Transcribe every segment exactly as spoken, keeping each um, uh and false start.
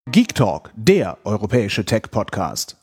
Geek Talk, der europäische Tech-Podcast.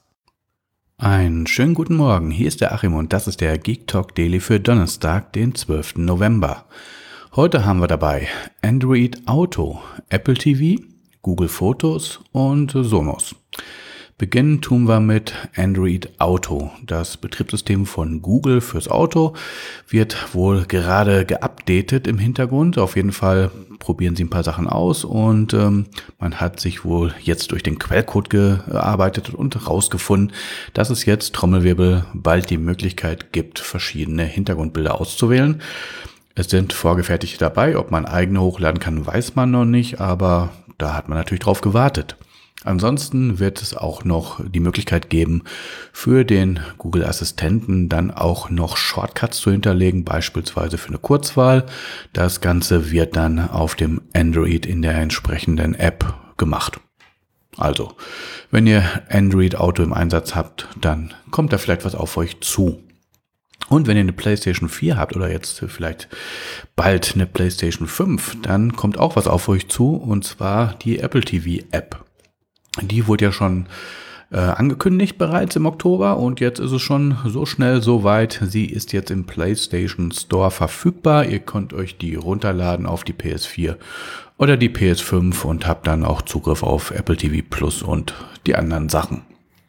Einen schönen guten Morgen, hier ist der Achim und das ist der Geek Talk Daily für Donnerstag, den zwölften November. Heute haben wir dabei Android Auto, Apple T V, Google Fotos und Sonos. Beginnen tun wir mit Android Auto. Das Betriebssystem von Google fürs Auto wird wohl gerade geupdatet im Hintergrund. Auf jeden Fall probieren sie ein paar Sachen aus und ähm, man hat sich wohl jetzt durch den Quellcode gearbeitet und rausgefunden, dass es jetzt Trommelwirbel bald die Möglichkeit gibt, verschiedene Hintergrundbilder auszuwählen. Es sind vorgefertigte dabei. Ob man eigene hochladen kann, weiß man noch nicht, aber da hat man natürlich drauf gewartet. Ansonsten wird es auch noch die Möglichkeit geben, für den Google Assistenten dann auch noch Shortcuts zu hinterlegen, beispielsweise für eine Kurzwahl. Das Ganze wird dann auf dem Android in der entsprechenden App gemacht. Also, wenn ihr Android Auto im Einsatz habt, dann kommt da vielleicht was auf euch zu. Und wenn ihr eine PlayStation vier habt oder jetzt vielleicht bald eine PlayStation fünf, dann kommt auch was auf euch zu, und zwar die Apple T V App. Die wurde ja schon äh, angekündigt bereits im Oktober und jetzt ist es schon so schnell so weit. Sie ist jetzt im PlayStation Store verfügbar. Ihr könnt euch die runterladen auf die P S vier oder die P S fünf und habt dann auch Zugriff auf Apple T V Plus und die anderen Sachen.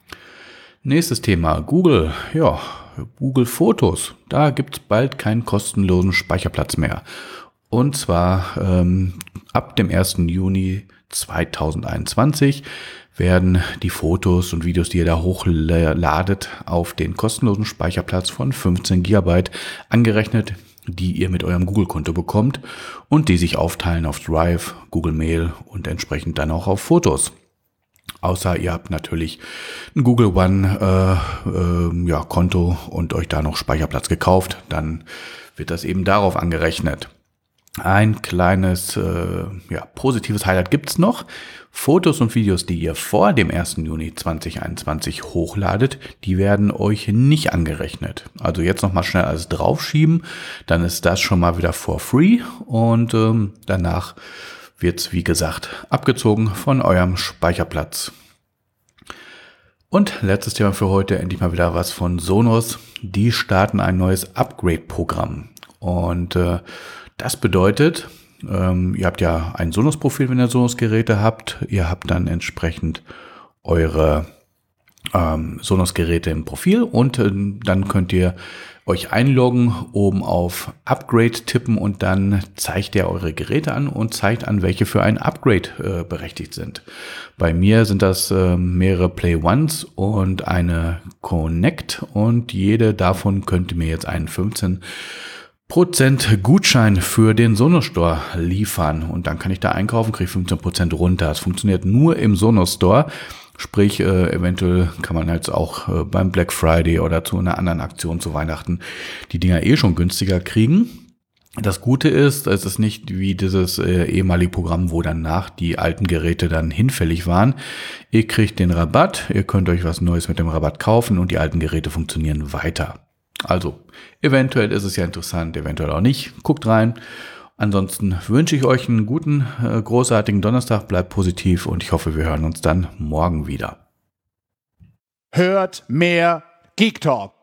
Nächstes Thema, Google. Ja, Google Fotos. Da gibt es bald keinen kostenlosen Speicherplatz mehr. Und zwar ähm, ab dem ersten Juni zweitausendeinundzwanzig werden die Fotos und Videos, die ihr da hochladet, auf den kostenlosen Speicherplatz von fünfzehn Gigabyte angerechnet, die ihr mit eurem Google-Konto bekommt und die sich aufteilen auf Drive, Google Mail und entsprechend dann auch auf Fotos. Außer ihr habt natürlich ein Google One äh, äh, ja, Konto und euch da noch Speicherplatz gekauft, dann wird das eben darauf angerechnet. Ein kleines äh, ja, positives Highlight gibt's noch. Fotos und Videos, die ihr vor dem ersten Juni zweitausendeinundzwanzig hochladet, die werden euch nicht angerechnet. Also jetzt nochmal schnell alles draufschieben, dann ist das schon mal wieder for free und ähm, danach wird's, wie gesagt, abgezogen von eurem Speicherplatz. Und letztes Thema für heute, endlich mal wieder was von Sonos. Die starten ein neues Upgrade-Programm und äh, das bedeutet, ähm, ihr habt ja ein Sonos-Profil, wenn ihr Sonos-Geräte habt. Ihr habt dann entsprechend eure ähm, Sonos-Geräte im Profil und äh, dann könnt ihr euch einloggen, oben auf Upgrade tippen und dann zeigt er eure Geräte an und zeigt an, welche für ein Upgrade äh, berechtigt sind. Bei mir sind das äh, mehrere Play Ones und eine Connect und jede davon könnte mir jetzt einen fünfzehn Prozent Gutschein für den Sonos Store liefern und dann kann ich da einkaufen, kriege fünfzehn Prozent runter. Es funktioniert nur im Sonos Store, sprich äh, eventuell kann man jetzt auch äh, beim Black Friday oder zu einer anderen Aktion zu Weihnachten die Dinger eh schon günstiger kriegen. Das Gute ist, es ist nicht wie dieses äh, ehemalige Programm, wo danach die alten Geräte dann hinfällig waren. Ihr kriegt den Rabatt, ihr könnt euch was Neues mit dem Rabatt kaufen und die alten Geräte funktionieren weiter. Also, eventuell ist es ja interessant, eventuell auch nicht. Guckt rein. Ansonsten wünsche ich euch einen guten, äh, großartigen Donnerstag. Bleibt positiv und ich hoffe, wir hören uns dann morgen wieder. Hört mehr Geek Talk.